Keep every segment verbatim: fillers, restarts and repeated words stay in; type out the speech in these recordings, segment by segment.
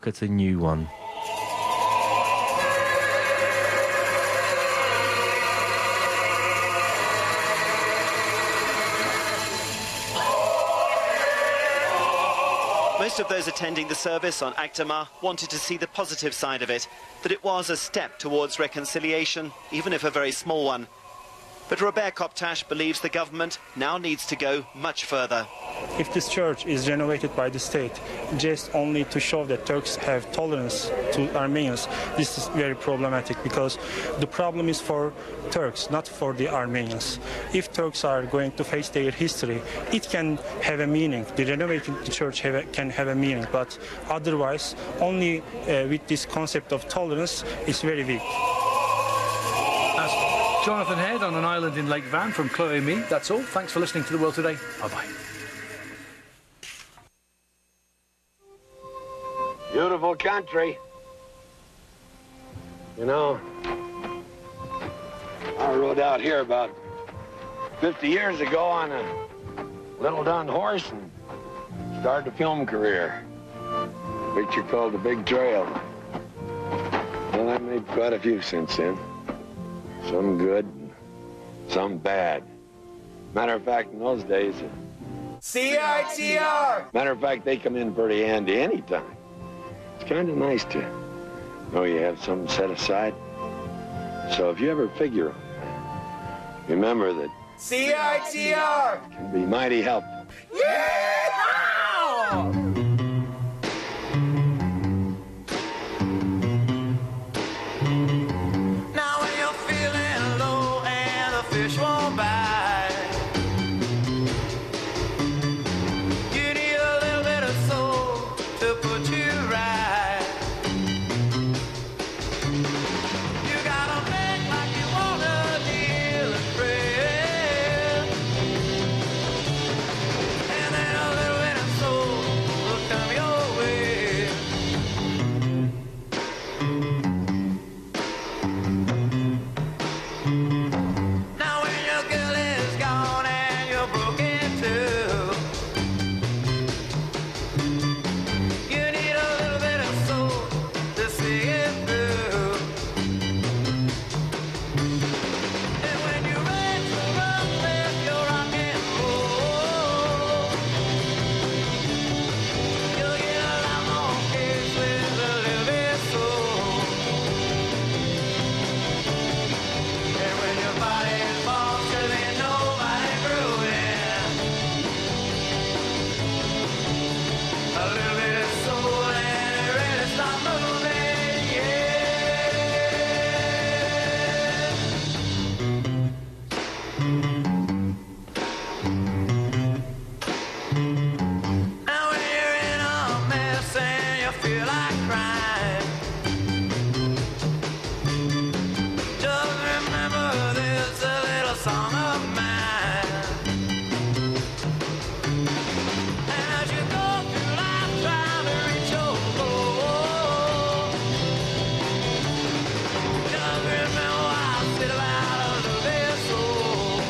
At a new one. Most of those attending the service on Akhtamar wanted to see the positive side of it, that it was a step towards reconciliation, even if a very small one. But Robert Koptash believes the government now needs to go much further. If this church is renovated by the state just only to show that Turks have tolerance to Armenians, this is very problematic, because the problem is for Turks, not for the Armenians. If Turks are going to face their history, it can have a meaning. The renovating the church have a, can have a meaning, but otherwise, only uh, with this concept of tolerance, it's very weak. That's Jonathan Head on an island in Lake Van from Chloe and me. That's all. Thanks for listening to The World Today. Bye-bye. Beautiful country. You know, I rode out here about fifty years ago on a little dun horse and started a film career. Picture called The Big Trail. Well, I made quite a few since then. Some good, some bad. Matter of fact, in those days... C I T R! Matter of fact, they come in pretty handy anytime. It's kind of nice to know you have something set aside. So if you ever figure on that, remember that C I T R can be mighty helpful. Yeah! Now when you're feeling low and the fish won't bite, you need a little bit of soul to put you right. You gotta make like you wanna deal and pray, and then a little bit of soul will come your way. Now when your girl is gone and you're broken too, you need a little bit of soul to see it through. And when you're ready to run with your rock and roll, you'll get a lot more kids with a little bit of soul. And when your body falls to the nobody brewing, a little bit of soul and it really starts moving, yeah. Now when you're in a mess and you feel like crying, just remember this a little song of mine. And as you go through life trying to reach your goal, just remember I said about a little bit of soul.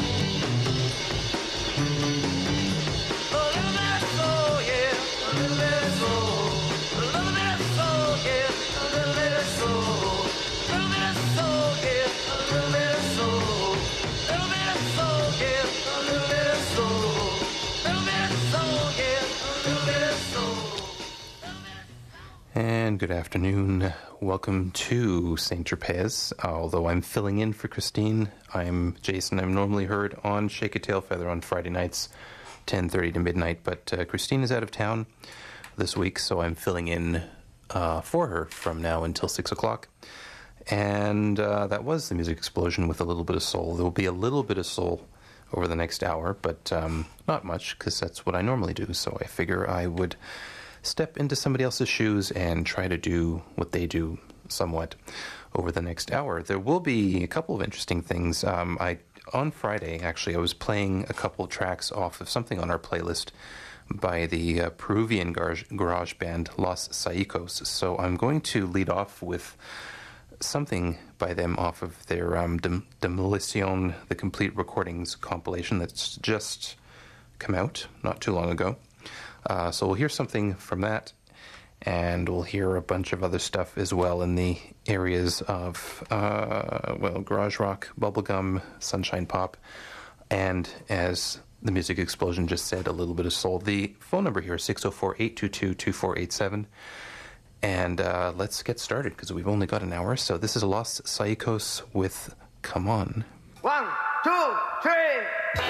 A little bit of soul, yeah, a little bit of soul. A little bit of soul, yeah, a little bit of soul. A little bit of soul, yeah, a little bit of soul. A little bit of soul, yeah, a little bit of soul. A little bit of soul, yeah, a little bit of soul. And good afternoon. Welcome to Saint Tropez. Although I'm filling in for Christine, I'm Jason. I'm normally heard on Shake a Tail Feather on Friday nights, ten thirty to midnight. But uh, Christine is out of town this week, so I'm filling in uh, for her from now until six o'clock. And uh, that was the Music Explosion with a little bit of soul. There will be a little bit of soul over the next hour, but um, not much, because that's what I normally do. So I figure I would step into somebody else's shoes and try to do what they do somewhat over the next hour. There will be a couple of interesting things. Um, I on Friday, actually, I was playing a couple of tracks off of something on our playlist by the uh, Peruvian garage, garage band Los Saicos. So I'm going to lead off with something by them off of their um, Dem- Demolition, the Complete Recordings compilation that's just come out not too long ago. Uh, so we'll hear something from that, And we'll hear a bunch of other stuff as well in the areas of, uh, well, garage rock, bubblegum, sunshine pop, and as the Music Explosion just said, a little bit of soul. The phone number here is six oh four, eight two two, two four eight seven. And uh, let's get started, because we've only got an hour. So this is Los Saicos with Come On. One, two, three.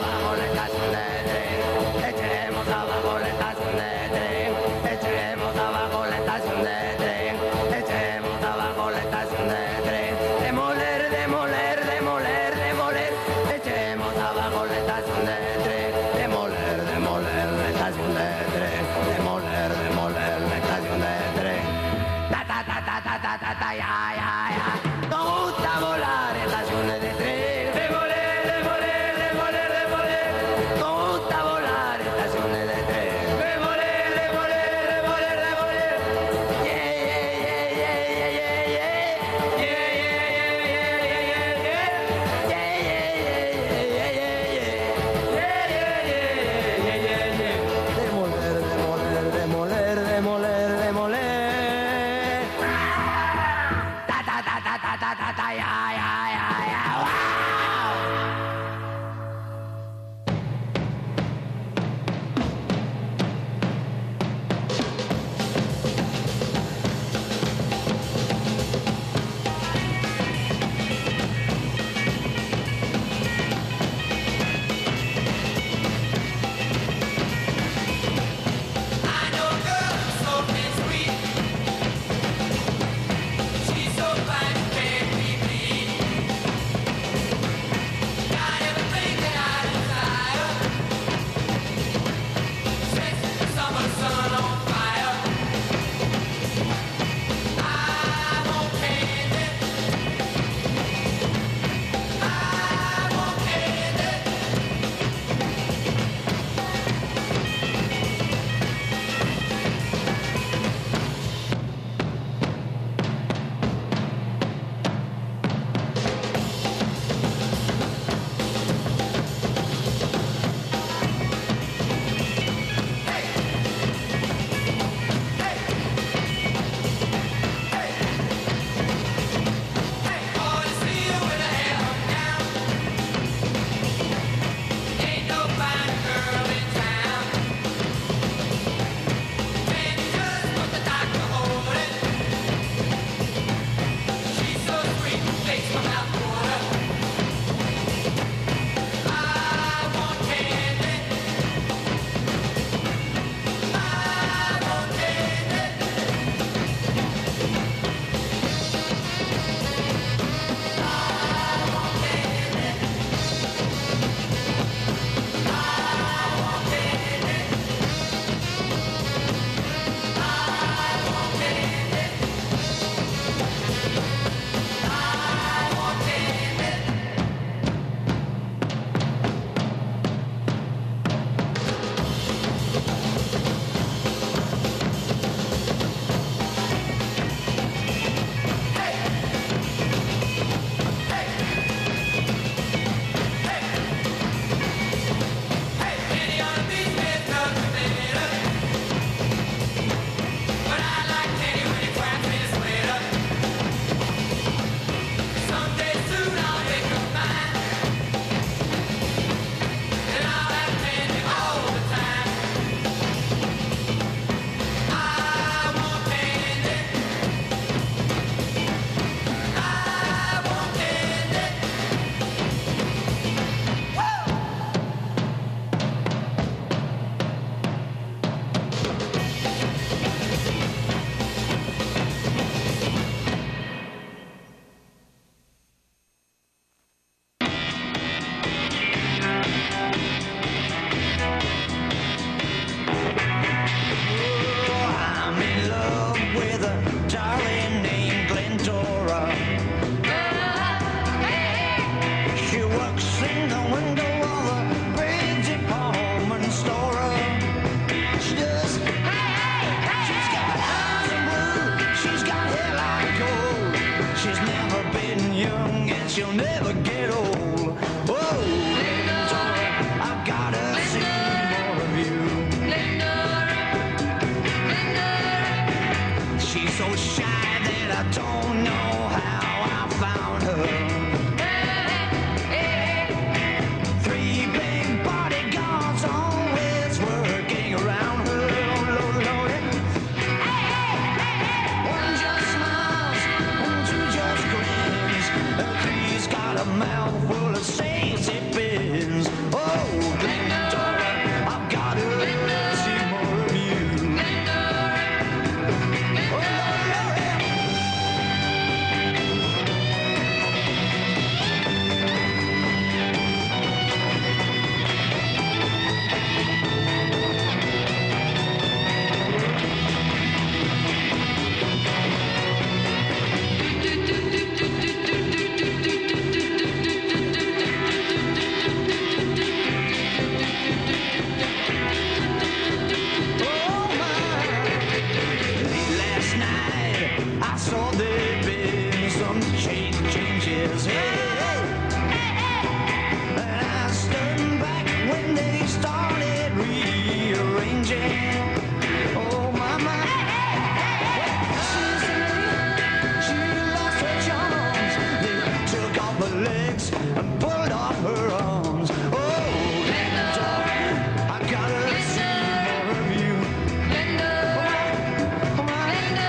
Echemos abajo la estación de tren, echemos abajo ta ta ta ya ya ya. Nos gusta volar estaciones de tren. De voler, de voler, de voler, de voler. Nos gusta volar estaciones de tren. De voler, de voler, de voler, de voler. Yeah, yeah, yeah, yeah, yeah, yeah, yeah. Yeah, yeah, yeah, yeah, yeah, yeah, yeah. Yeah, yeah, yeah, yeah, yeah, yeah. Yeah, yeah, yeah, yeah, yeah, yeah. Demoler, demoler, demoler, demoler, demoler. Ta ta ta ta ta ta ta ta ya ya ya ya. Wow. I know a girl who's so sweet. She's so fine, she can't be beat. Got everything that I desire. Sets the summer sun on fire. I want candy. I want candy. She'll never get old. Whoa, Glendora, I've gotta see more of you. Glendora, she's so shy that I don't know how I found her. Three big bodyguards always working around her. Oh, Lord, Lord. One just smiles, one two just grins. Three's got a mouth full of safety pins. Oh, Glendora, I've got to see more of you. Oh, Lord, Lord. saw there'd been some change, changes. Hey, hey. And I stood back when they started rearranging. Oh, my, my. She lost her charms. They took off her legs and pulled off her arms. Oh, Linda, I gotta see more of you. Linda, come on,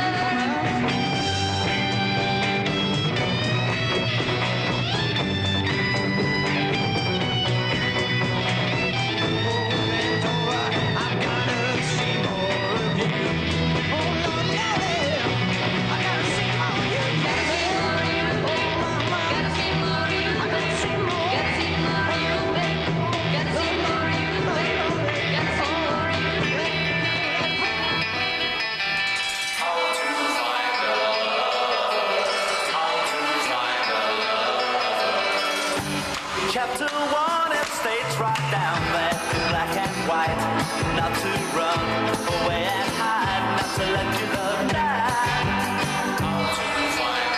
Chapter one, it states right down there, black and white, not to run away and hide, not to let your love die. How to find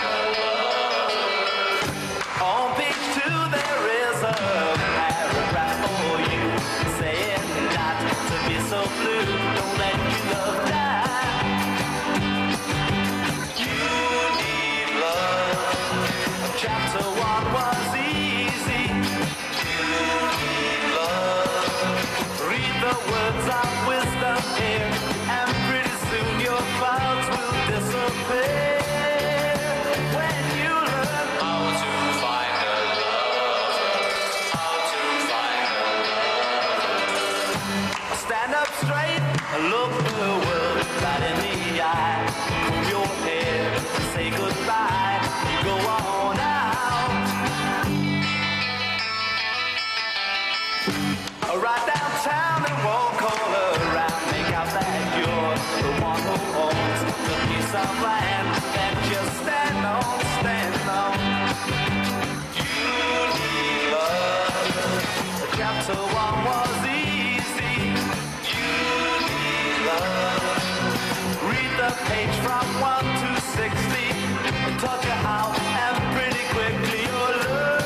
love. On page two, there is a paragraph for you, saying not to be so blue, don't let your love die. You need love. Chapter one was easy. The words of wisdom here, and pretty soon your clouds will disappear. When you learn how to find a love, how to find a love. Stand up straight, look the world right in the eye. Comb your hair, say goodbye, you go on out. Right downtown and walk all around. Make out that you're the one who owns the piece of land that you stand on, stand on. You need love. Chapter one was easy. You need love. Read the page from one to sixty. It taught you how, and pretty quickly you'll learn.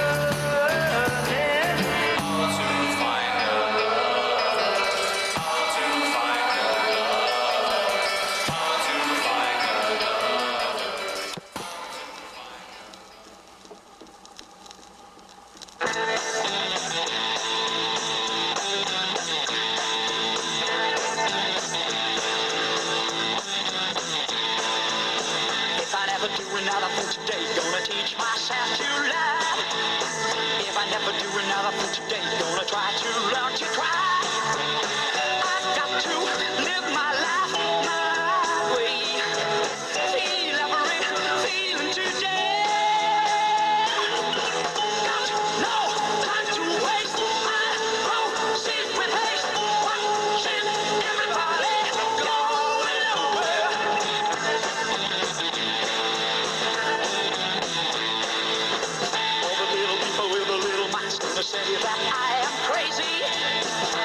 Today, gonna teach myself to love. If I never do another thing today, gonna try to learn to try. I've got to live my life my way. Feel every feeling today. Got no time to waste. I proceed with haste. Watching everybody going nowhere. Say that I am crazy.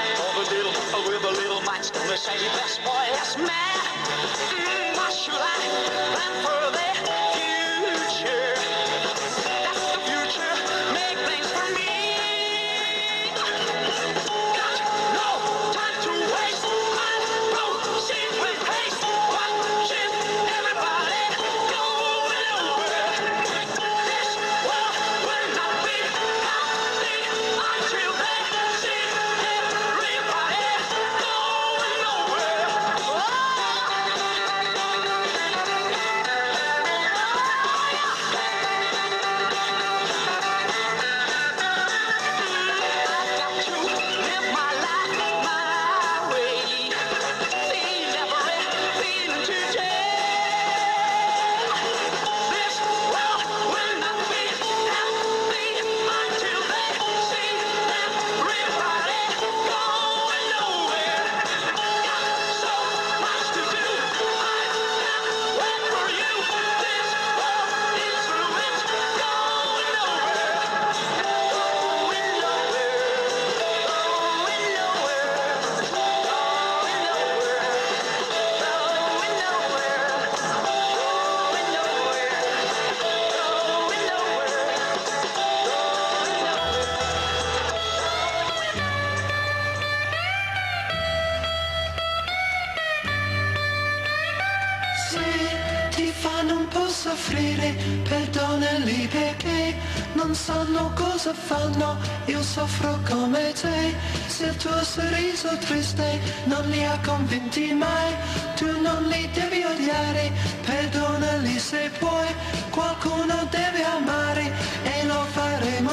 ti fanno un po' soffrire, perdonali perché non sanno cosa fanno, io soffro come te. Se il tuo sorriso triste non li ha convinti mai, tu non li devi odiare, perdonali se puoi, qualcuno deve amare e lo faremo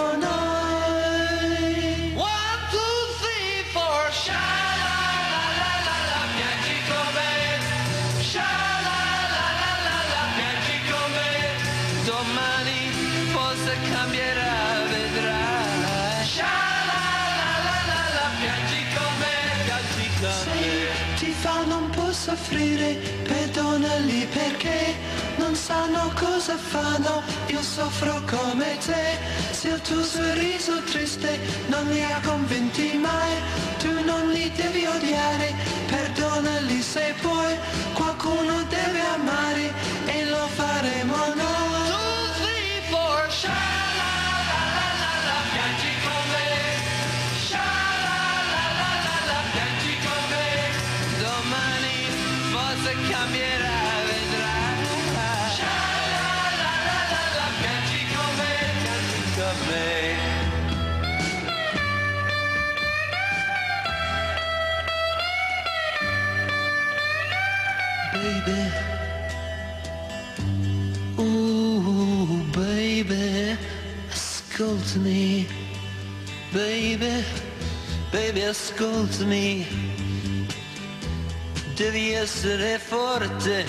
noi. One, two, three, four, sha la la la la la, piangi con me. Sha la la la la la, piangi con me. Domani forse cambierà, vedrai. Sha la la la la la, piangi con me, piangi con Se me. ti fanno un po' soffrire, perdonali perché non sanno cosa fanno, io soffro come te. Se il tuo sorriso triste non li ha convinti mai, tu non li devi odiare, perdonali se puoi, qualcuno deve amare e lo faremo noi. Two, three, four, sha la la la la la, piangi con me. Sha la la la la la, piangi con me. Domani forse cambierà, vedrai. Sha la la la la la, piangi con me, piangi con me. Baby, ooh baby, ascoltami, baby, baby ascoltami, devi essere forte,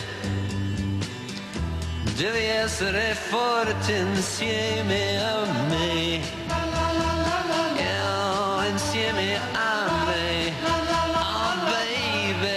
devi essere forte insieme a me, yeah, insieme a me, oh baby.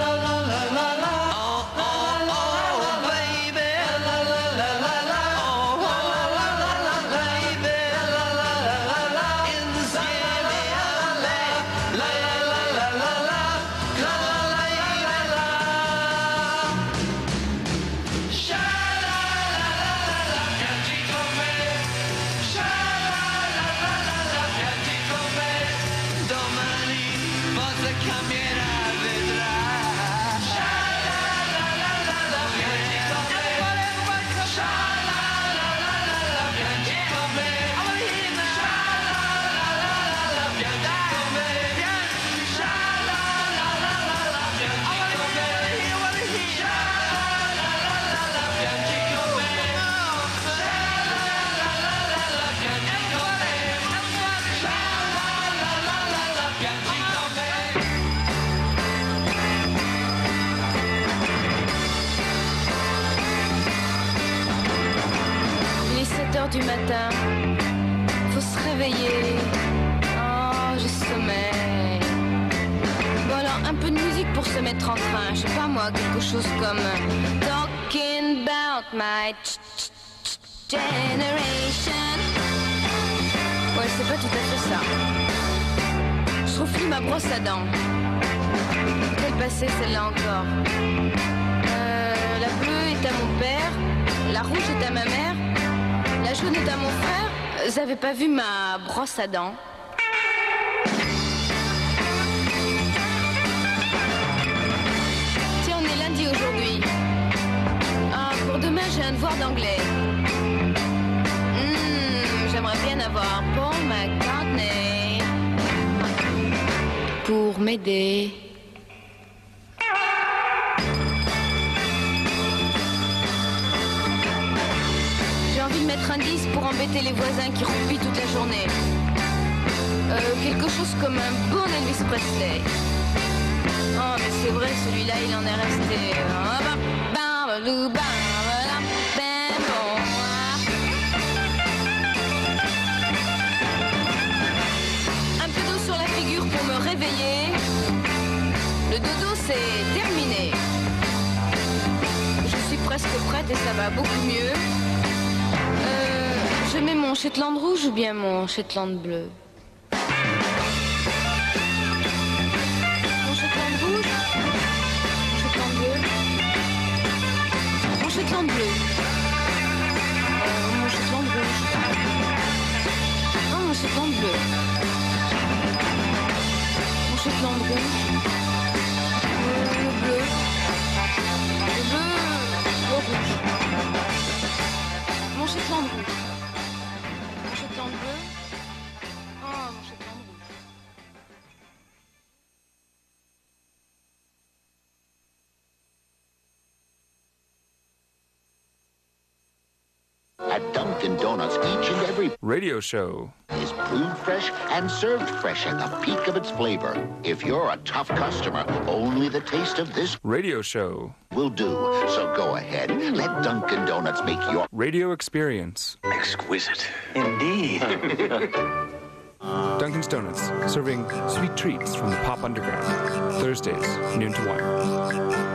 Du matin, faut se réveiller. Oh, j'ai sommeil. Bon alors, un peu de musique pour se mettre en train. Je sais pas moi, quelque chose comme Talking about my ch- ch- ch- generation. Ouais, c'est pas tout à fait ça. Je refile ma brosse à dents. Quelle passée celle-là encore. Euh, la bleue est à mon père, la rouge est à ma mère. La jaune est à mon frère. Vous avez pas vu ma brosse à dents? Tiens, on est lundi aujourd'hui. Ah, pour demain, j'ai un devoir d'anglais. Hmm, j'aimerais bien avoir Paul McCartney pour m'aider. J'ai envie de mettre un disque pour embêter les voisins qui roupillent toute la journée. Euh, quelque chose comme un bon Elvis Presley. Oh, mais c'est vrai, celui-là, il en est resté. Un peu d'eau sur la figure pour me réveiller. Le dodo, c'est terminé. Je suis presque prête et ça va beaucoup mieux. Euh, je mets mon Shetland rouge ou bien mon Shetland bleu? Mon Shetland rouge? Mon Shetland bleu? Mon Shetland bleu? Euh, mon Shetland rouge? Non, mon Shetland bleu? Mon Shetland rouge? Euh, le bleu? Le bleu? Le rouge? At Dunkin' Donuts, each and every radio show is brewed fresh and served fresh at the peak of its flavor. If you're a tough customer, only the taste of this radio show will do. So go ahead, let Dunkin' Donuts make your radio experience exquisite. Indeed. Dunkin's Donuts, serving sweet treats from the pop underground. Thursdays, noon to one.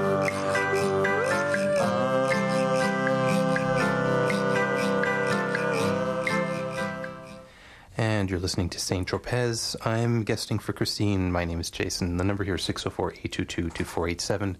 And you're listening to Saint Tropez. I'm guesting for Christine. My name is Jason. The number here is six oh four, eight two two, two four eight seven.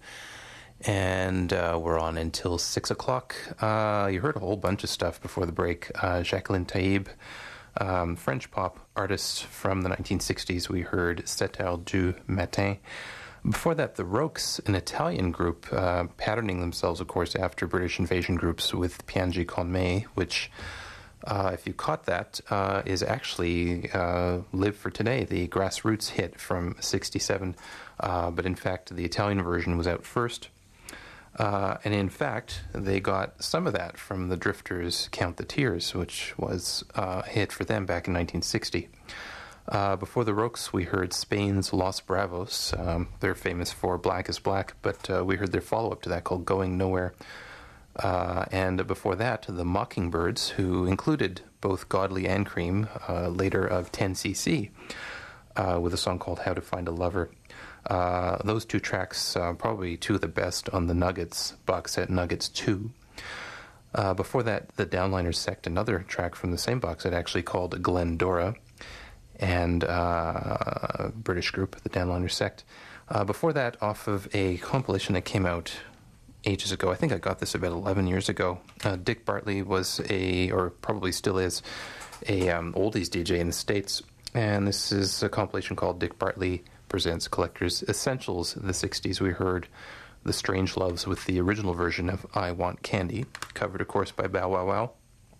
And uh, we're on until six o'clock. Uh, you heard a whole bunch of stuff before the break. Uh, Jacqueline Taïb, um, French pop artist from the nineteen sixties. We heard sept heures du matin. Before that, the Rokes, an Italian group, uh, patterning themselves, of course, after British invasion groups with Piangi con me, which... Uh, if you caught that, uh, is actually uh, Live for Today, the grassroots hit from sixty-seven. Uh, but in fact, the Italian version was out first. Uh, and in fact, they got some of that from the Drifters' Count the Tears, which was uh, a hit for them back in nineteen sixty. Uh, before the Rokes, we heard Spain's Los Bravos. Um, they're famous for Black is Black, but uh, we heard their follow-up to that called Going Nowhere. Uh, and before that, the Mockingbirds, who included both Godley and Cream, uh, later of ten C C, uh, with a song called How to Find a Lover. Uh, those two tracks, uh, probably two of the best on the Nuggets box set, Nuggets two. Uh, before that, the Downliners Sect, another track from the same box set, actually called Glendora, and uh, British group, the Downliners Sect. Uh, before that, off of a compilation that came out ages ago. I think I got this about eleven years ago. Uh, Dick Bartley was a, or probably still is, a um, oldies D J in the States. And this is a compilation called Dick Bartley Presents Collector's Essentials of the sixties. We heard The Strange Loves with the original version of I Want Candy, covered, of course, by Bow Wow Wow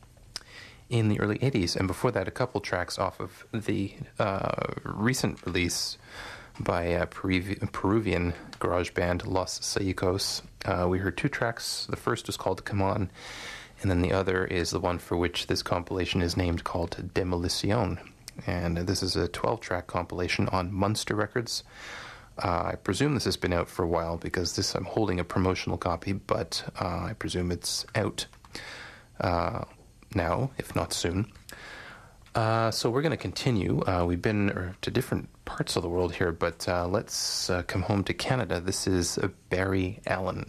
in the early eighties. And before that, a couple tracks off of the uh, recent release by uh, Peruv- Peruvian garage band Los Saicos. Uh, we heard two tracks. The first was called Come On, and then the other is the one for which this compilation is named, called Demolición. And this is a twelve-track compilation on Munster Records. Uh, I presume this has been out for a while because this I'm holding a promotional copy, but uh, I presume it's out uh, now, if not soon. Uh, so we're going to continue. Uh, we've been er, to different parts of the world here, but uh, let's uh, come home to Canada. This is uh, Barry Allen.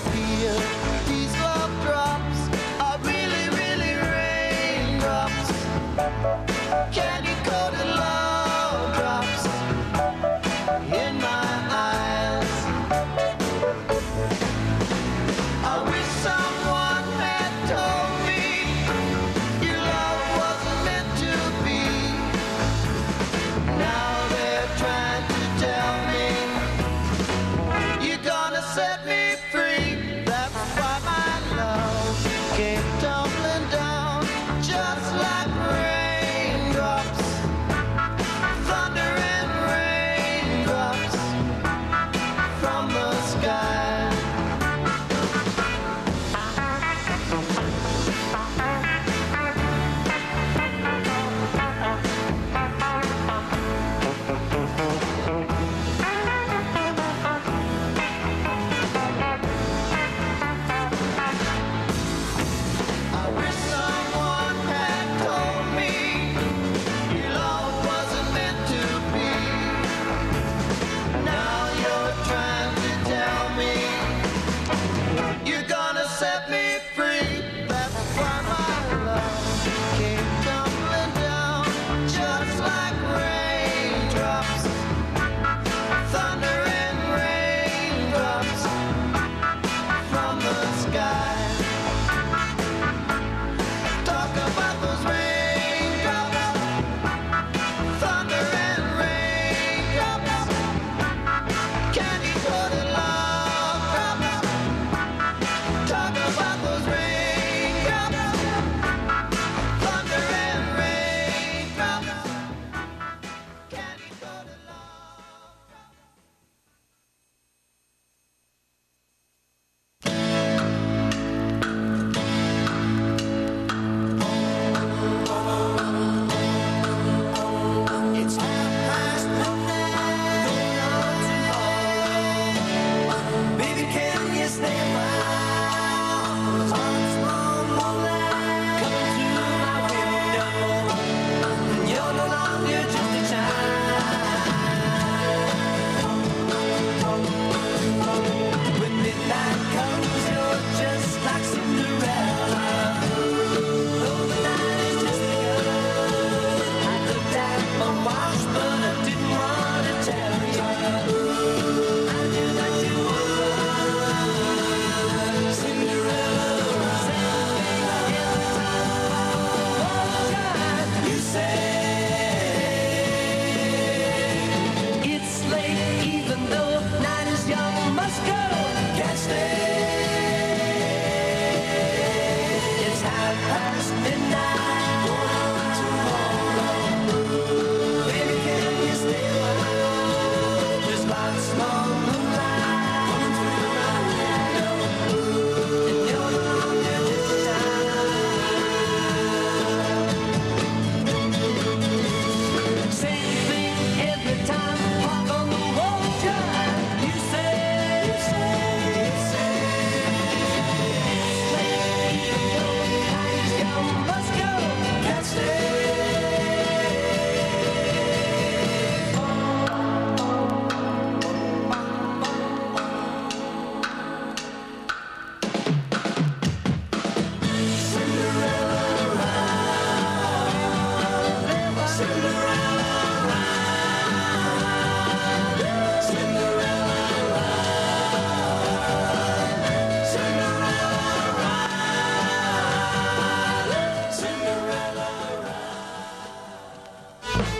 These love drops are really, really raindrops.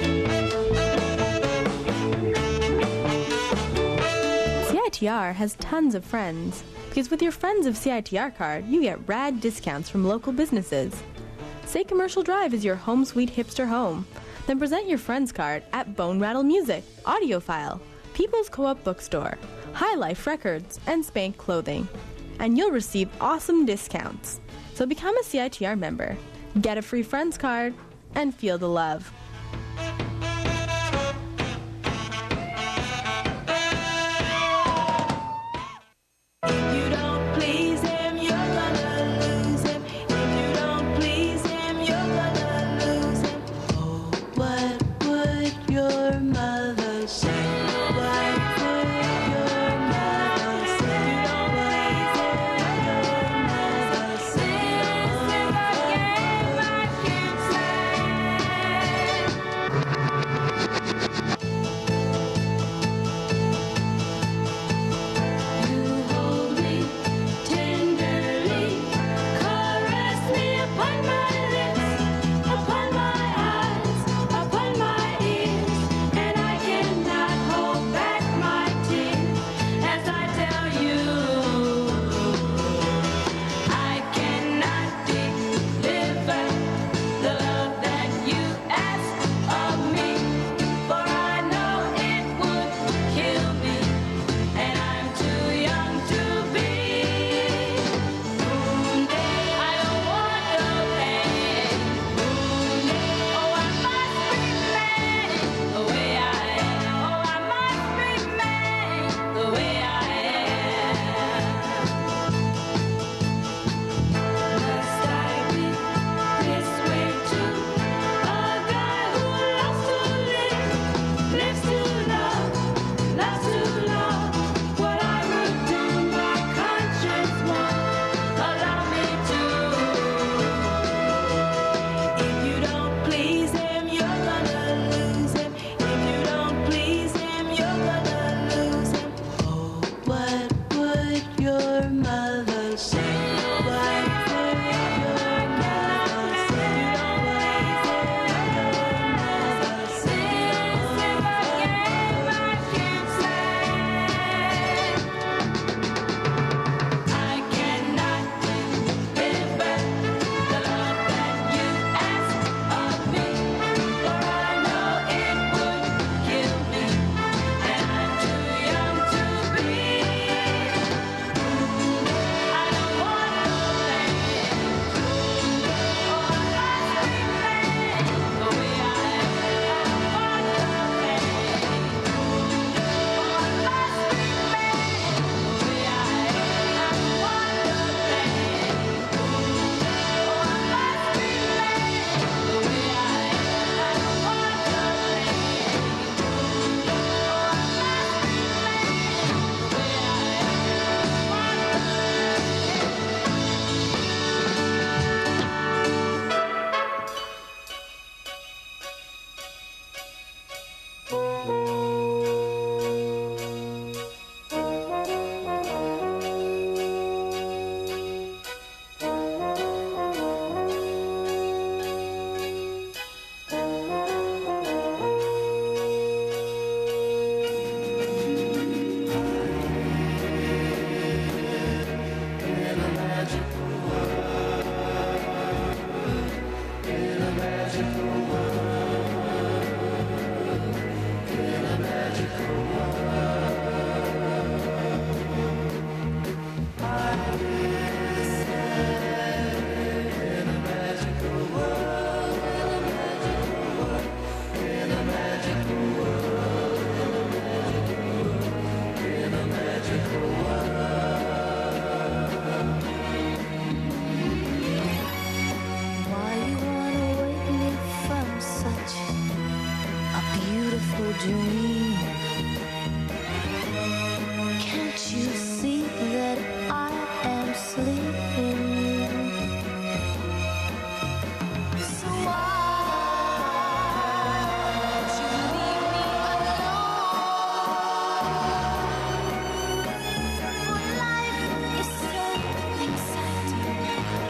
C I T R has tons of friends, because with your Friends of C I T R card, you get rad discounts from local businesses. Say Commercial Drive is your home sweet hipster home. Then present your Friends card at Bone Rattle Music, Audiophile, People's Co-op Bookstore, High Life Records, and Spank Clothing. And you'll receive awesome discounts. So become a C I T R member, get a free Friends card, and feel the love.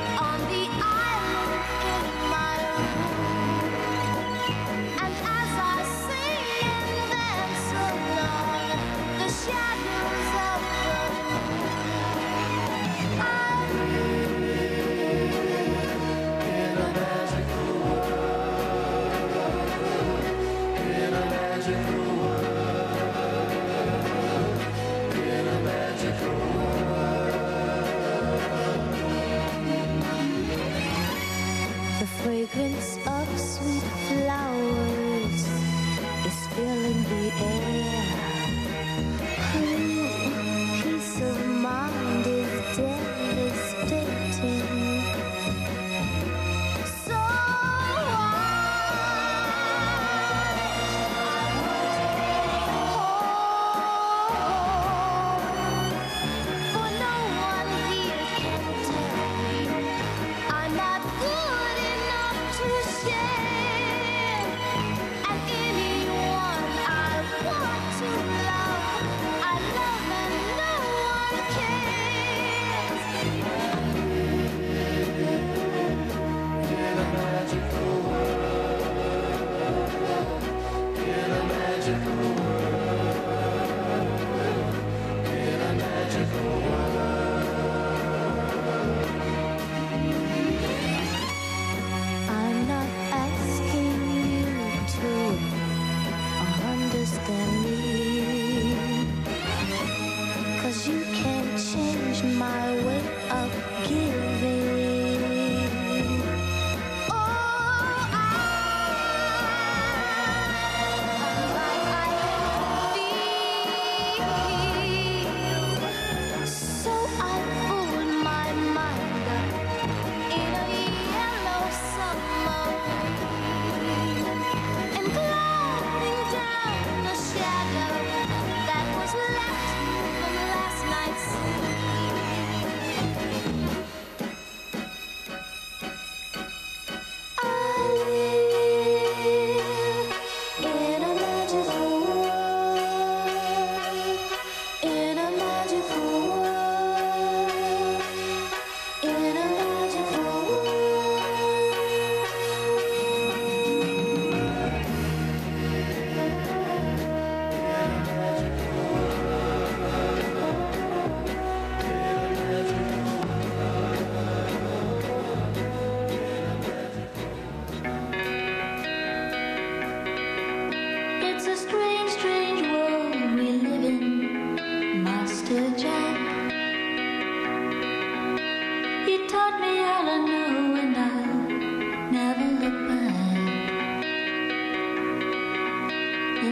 As I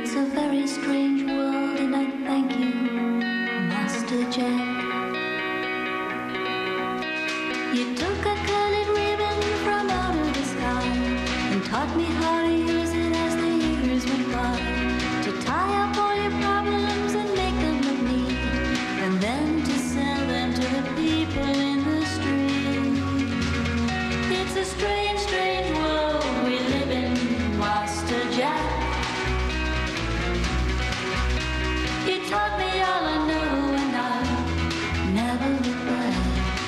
It's a very strange world, and I thank you, Master Jack. You took a colored ribbon from out of the sky and taught me how to use it as the years went by, to tie up all your problems and make them look neat, and then to sell them to the people in the street. It's a strange, strange world we live in, Master Jack. You taught me all I know, and I'll never look back.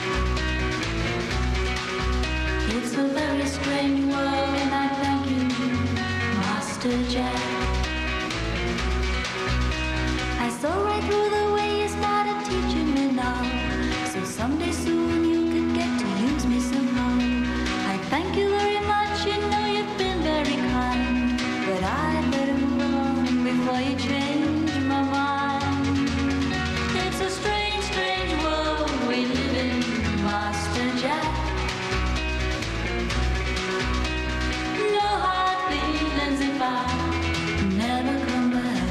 It's a very strange world, and I thank you, Master Jack. I saw right through the way you started teaching me now, so someday soon you could get to use me somehow. I thank you very much, you know you've been very kind, but I'd better move on before you change my mind. It's a strange, strange world we live in, Master Jack. No hard feelings if I never come back.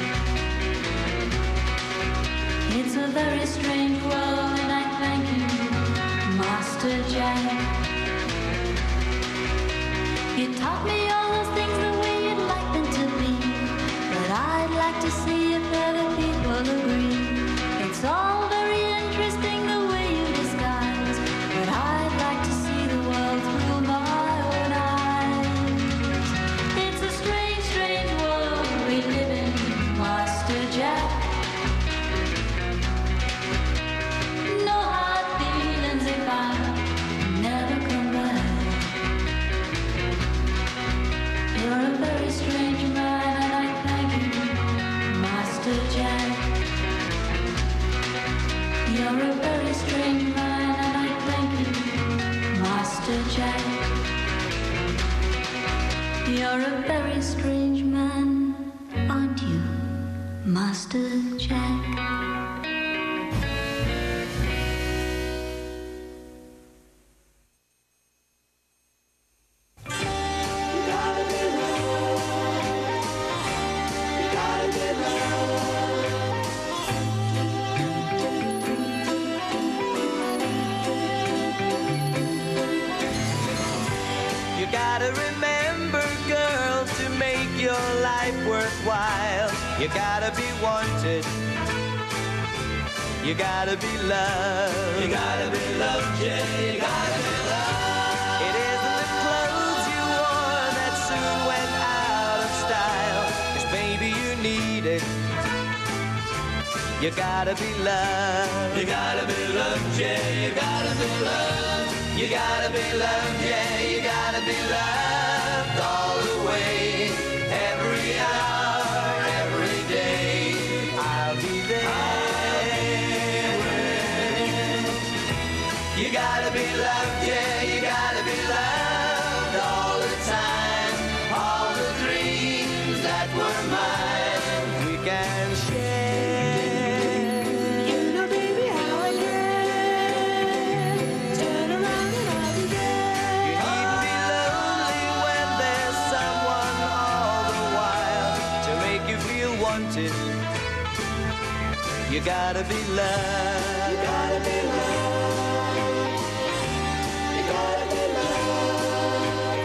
It's a very strange world, and I thank you, Master Jack. You taught me all those things the way you'd like them to be, but I'd like to see if other people agree. It's all very interesting the way you disguise, but I'd like to see the world through my own eyes. It's a strange, strange world we live in, Master Jack. No hard feelings if I never come back. You're a very strange man, and I thank you, Master Jack. You're a very strange man, and I thank you, Master Jack. You're a very strange man, aren't you, Master Jack? You gotta remember, girl, to make your life worthwhile. You gotta be wanted. You gotta be loved. You gotta be loved, yeah. You gotta be loved. It isn't the clothes you wore that soon went out of style. 'Cause baby, you need it. You gotta be loved. You gotta be loved, yeah. You gotta be loved. You gotta be loved, yeah. You gotta be loved all the way, every hour, every day. I'll be there. You gotta be loved, yeah. You gotta be loved all the time. All the dreams that were mine, we can share. You know, baby, how I care. Turn around and I'll be there. You needn't be lonely when there's someone all the while to make you feel wanted. You gotta be loved. You gotta be loved. You gotta be loved.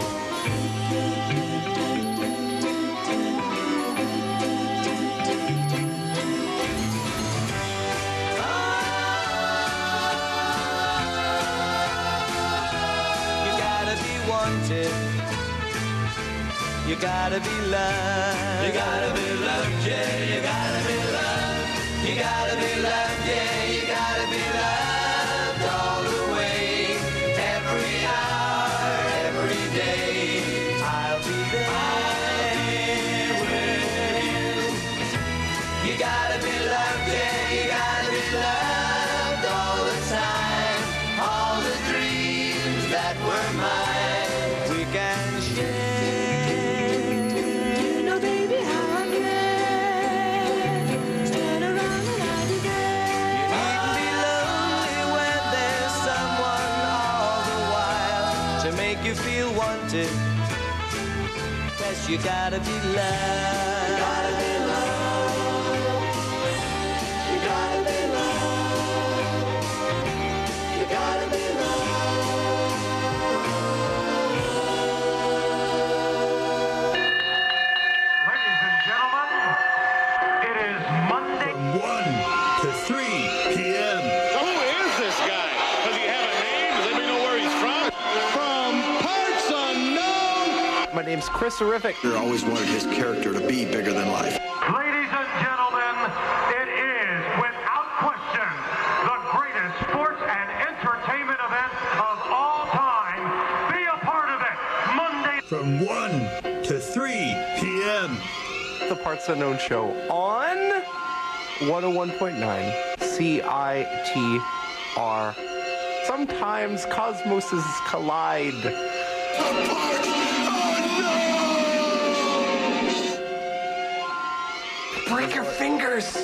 You gotta be wanted. You gotta be loved. You gotta be loved, yeah. You gotta be loved. You gotta be loved, yeah. You gotta be loved all the way, every hour, every day. I'll be there with you. You gotta be loved, yeah. You gotta be loved all the time. All the dreams that were mine, we can share. You know, baby, how I care. Turn around and I'll be there. You needn't be lonely when there's someone all the while to make you feel wanted. Yes, you gotta be loved. You gotta name's Chris Horrific. He always wanted his character to be bigger than life. Ladies and gentlemen, it is, without question, the greatest sports and entertainment event of all time. Be a part of it, Monday. From one to three p.m. The Parts Unknown Show on one oh one point nine C I T R. Sometimes cosmoses collide. Break your fingers!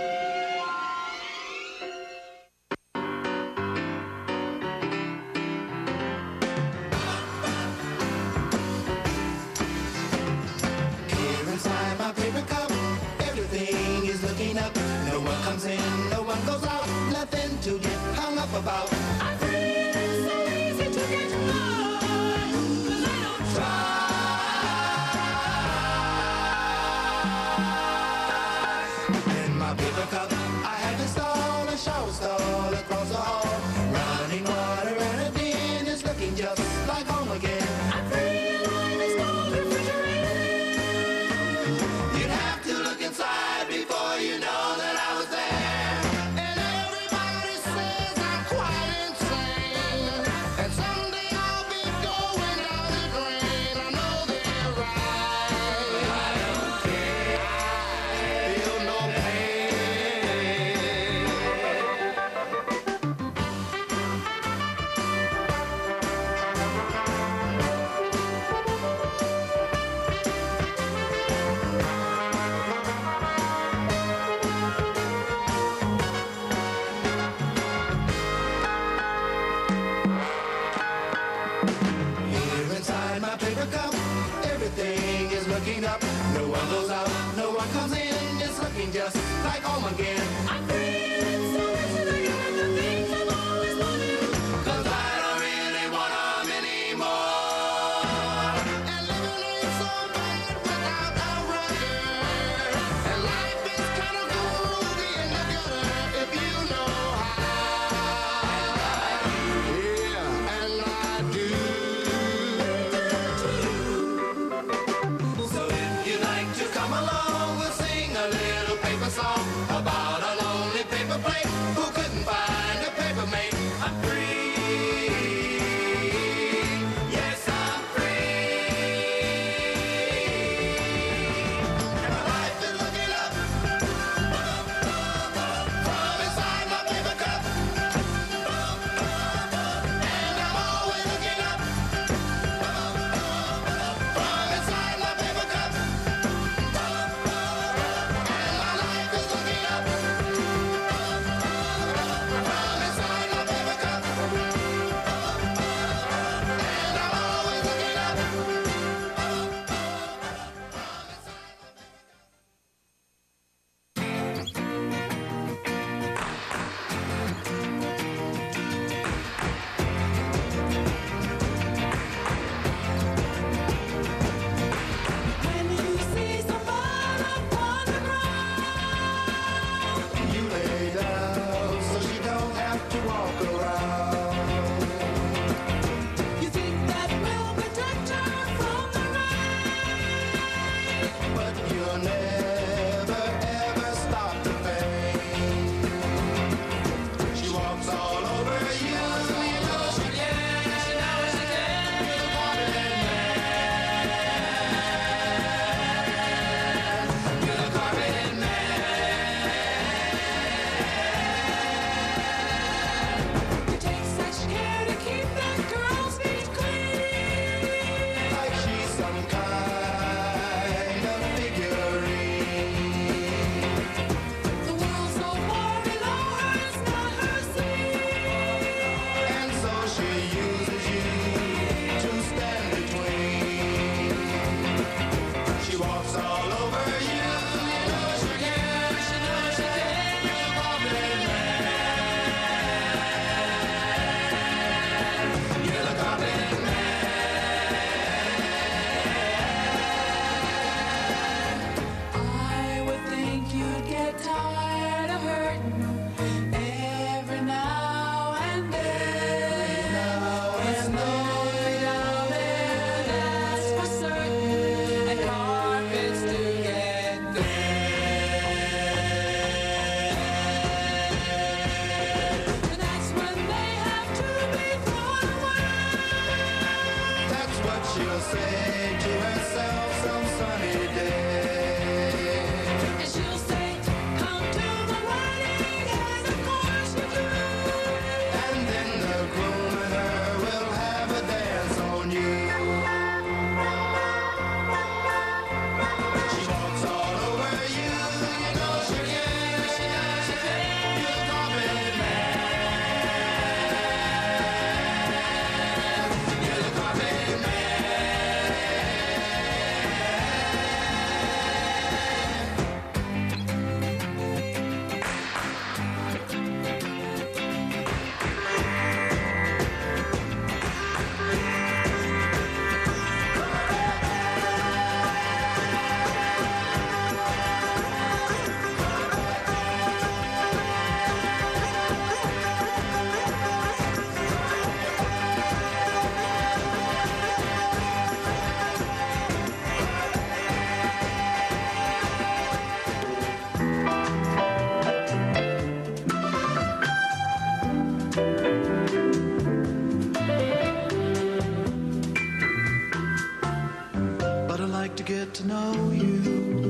Here inside my paper cup, everything is looking up. No one comes in, no one goes out. Nothing to get hung up about. I feel it's so easy to get lost, 'cause I don't try. In my paper cup, I have installed a shower stall across the hall. Running water and a bin is looking just like home again. I feel like it's cold refrigerator. You'd have to look inside before you know that I was there. And everybody says I'm quite insane. And someday I'll be going down the drain. I know they're right. But I don't care. I feel no pain. Here inside my paper cup, everything is looking up. No one goes out, no one comes in. It's looking just like home again. I'm feeling so much like I'm the things I've always wanted. 'Cause I don't really want them anymore. And living ain't so bad without a rudder. And life is kind of groovy in the gutter if you know how. Yeah, and I do. So if you'd like to come along, we'll sing a little paper song about a lonely paper plate who couldn't find a paper mate. I'm free. Yes, I'm free. And my life is looking up from inside my paper cup. And I'm always looking up from inside my paper cup. And my life is looking up from inside my paper cup. And I'm always looking up. When you see someone upon the ground, you lay down so she don't have to walk around. You think that will protect her from the rain, but you'll never ever stop the pain. She walks all over you, you know she can, she knows she can. You're the carpet man. You're the carpet man. You take such care to keep that girl's feet clean, like she's some kind of figurine.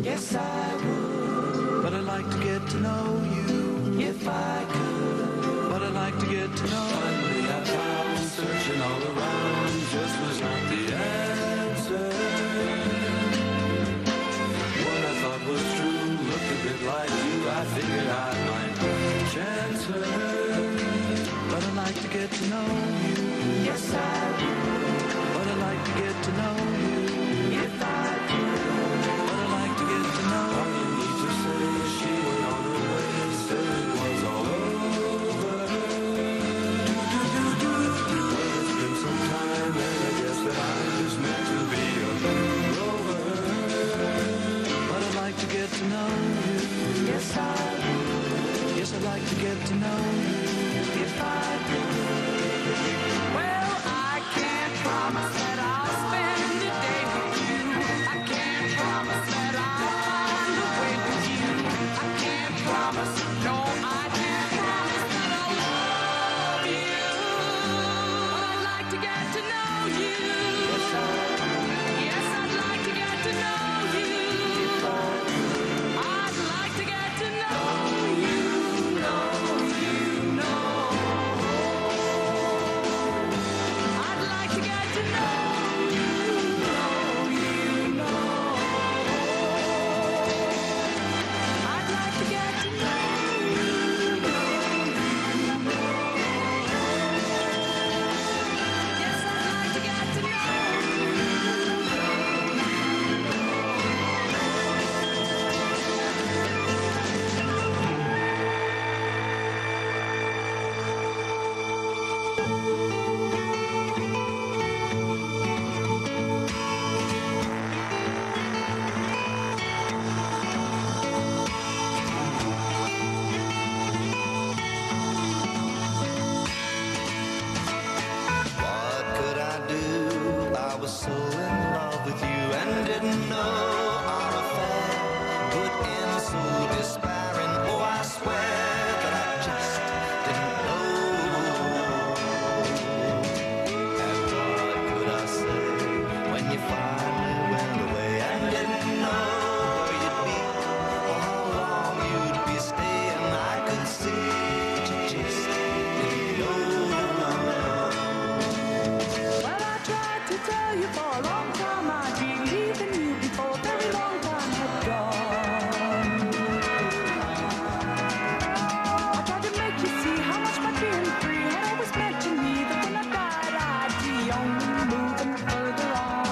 Yes, I would. But I'd like to get to know you if I could. But I'd like to get to know you. Finally I found, searching all around, just was not the answer. What I thought was true looked a bit like you. I figured I might chance her. But I'd like to get to know you. Yes, I would. But I'd like to get to know you if I could. But I'd like to get to know all you need to say. She went on her way, said it was all over. Well, it's been some time, and I guess that I just meant to be a rover. But I'd like to get to know you. Yes, I would. Yes, I'd like to get to know you if I could. Well, I can't promise that I'll spend a day with you. I can't promise that I'll find a way with you. I can't promise, no, I can't promise that I'll love you. But I'd like to get to know you. Yes, I Yes, I'd like to get to know you. I'd like to get to know you, know you, know. I'd like to get to know you, know you, know. I'd like to get to know you, know you, know. Yes, I'd like to get to know you. What could I do? I was so in love with you and didn't know our affair put in so despairing. Oh, I swear that I just didn't know. And what could I say when you finally went away and didn't know where you'd be or how long you'd be staying? I could see that you just didn't know. Well, I tried to tell you for a long time I'd be leaving you before a very long time had gone. I tried to make you see how much my being free had always meant to me. That when I died, I'd be only moving further on.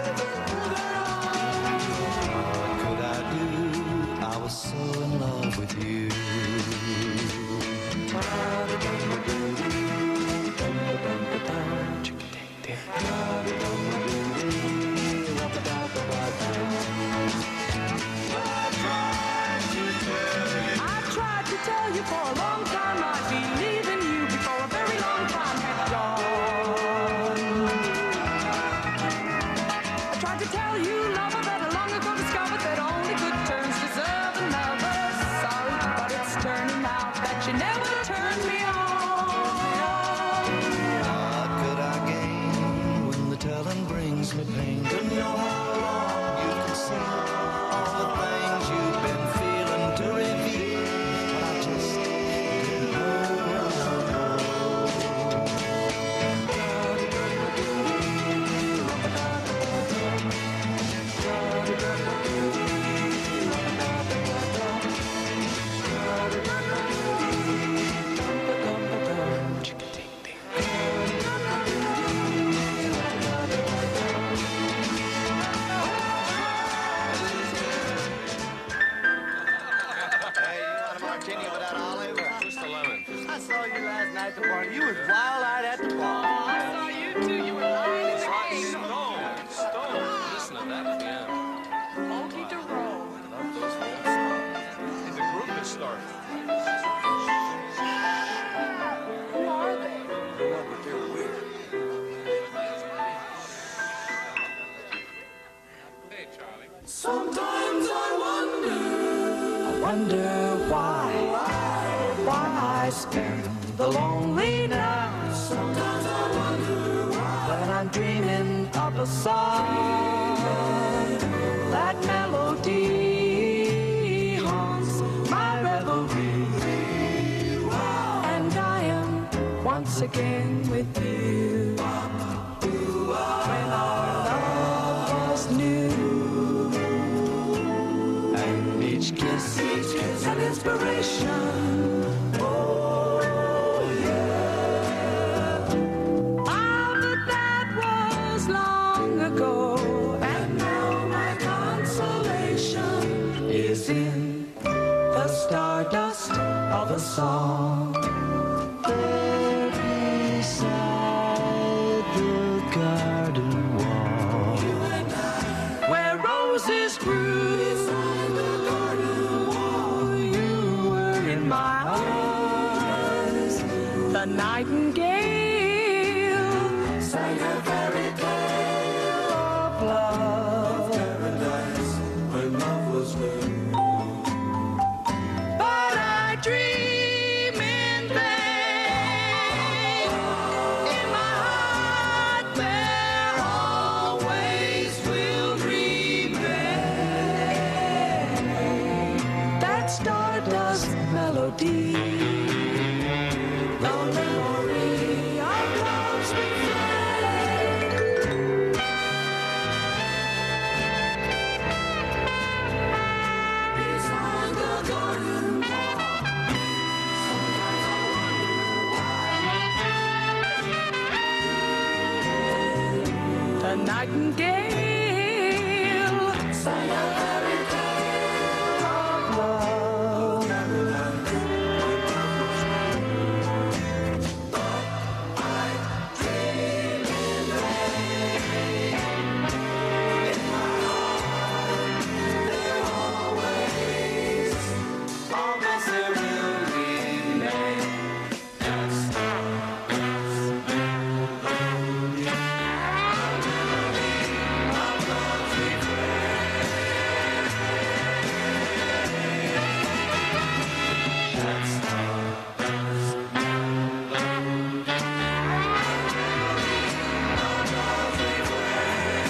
What could I do? I was so in love with you. I tried to tell you for a long time I'd be leaving you before a very long time had gone. I tried to tell you, lover, that I long ago discovered that only good turns deserve another. Sorry, but it's turning out that you never turned me on. What could I gain when the telling brings me pain? To know how long you can see all the things you've been feeling to reveal. But I just didn't Hey, you want a martini without olive or just a lemon? I saw you last night at the bar. You was wild-eyed at the bar. I saw you too. You were lying in the game. Stone, Stone. Listen to that at the end. Funky to roll. I love those folks. Hey, the group is starting. Who are they? I don't know, but they're weird. Hey, Charlie. Sometimes I wonder. I wonder why, why, why I spend the lonely night. Sometimes I wonder why. When I'm dreaming of a song, that melody once again with you. When our love was new, and each kiss, each kiss an inspiration. Oh yeah. Ah, but that was long ago, and now my consolation is in the stardust of a song. There beside the garden wall, where roses grew, you were in my arms. The nightingale sang a fairy tale of love, of paradise, when love was new. But I dream in vain. In my heart there always will remain that stardust melody, the memory of love's refrain. Beside the garden wall, sometimes I wonder why the nightingale sang a fairy tale of love. But I dream in vain. In my heart, there always, always there will remain that stardust melody, the memory of love's refrain. That stardust melody, the memory of love's refrain.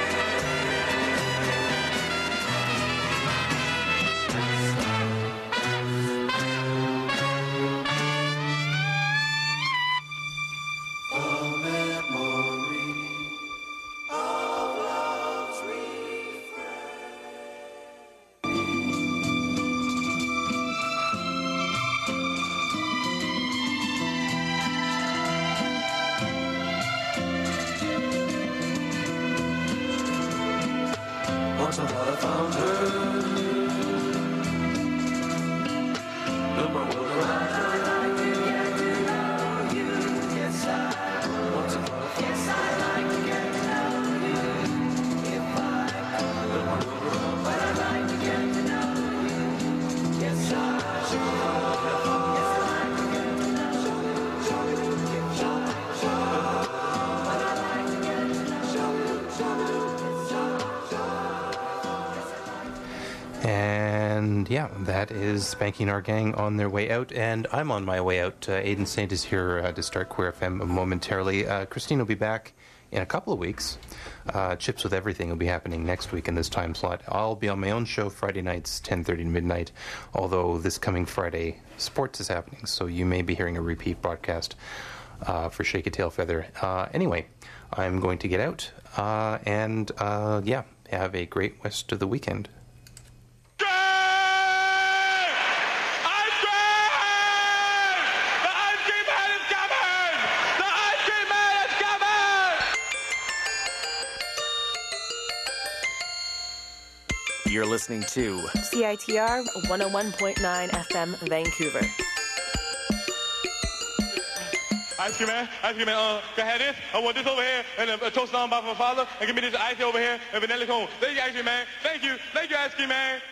The memory of love's Once I thought I found her, built my world around her. Yes, I. Once I thought I found yes, I'd like to get to know you. If I could, built my world around her. But I'd like to get to know you. Yes, I. Yes, I'd like to get to know you. But I'd like to get to know you. And yeah, that is Spanky and our gang on their way out, and I'm on my way out. Uh, Aidan Saint is here uh, to start Queer F M momentarily. Uh, Christine will be back in a couple of weeks. Uh, Chips with Everything will be happening next week in this time slot. I'll be on my own show Friday nights, ten thirty to midnight, although this coming Friday, sports is happening, so you may be hearing a repeat broadcast uh, for Shake a Tail Feather. Uh, anyway, I'm going to get out, uh, and uh, yeah, have a great rest of the weekend. You're listening to C I T R one oh one point nine F M Vancouver. Ice cream man, ice cream man, uh, can I have this? I want this over here, and a, a toast on by my father, and give me this ice over here, and vanilla cone. Thank you, ice cream man. Thank you, thank you, ice cream man.